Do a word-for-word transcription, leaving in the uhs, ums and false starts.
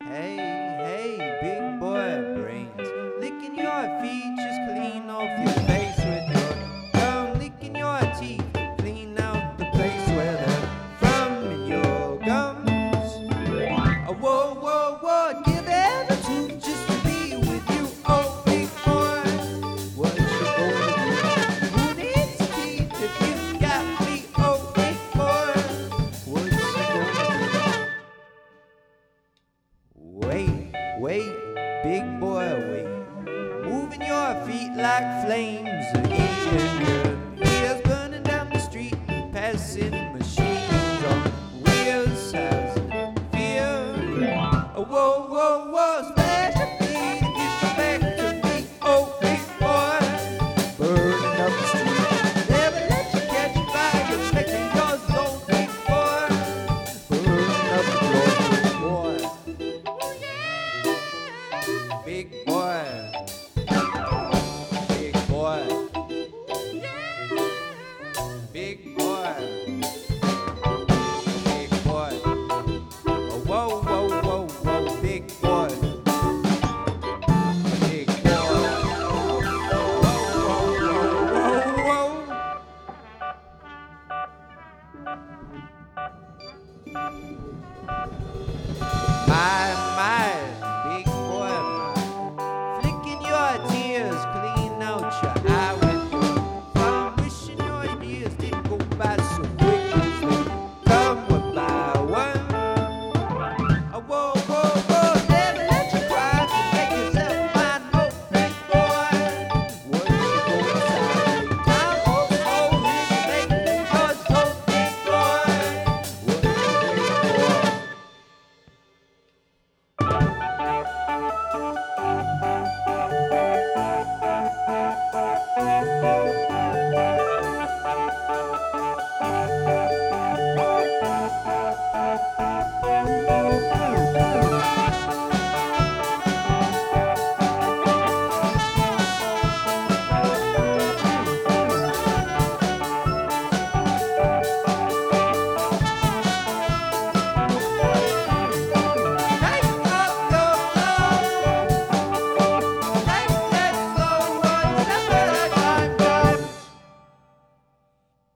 Hey, hey, big boy brains, licking your feet, just clean off your face with your gum, licking your teeth, clean out the place where they're from in your gums. Oh, whoa, whoa, whoa, give attitude just to be with you, oh big boy. What you gonna do? Who needs teeth if you got me, oh big boy? What you gonna do? Wait, wait, big boy, wait. Moving your feet like flames, eating your ears burning down the street, passing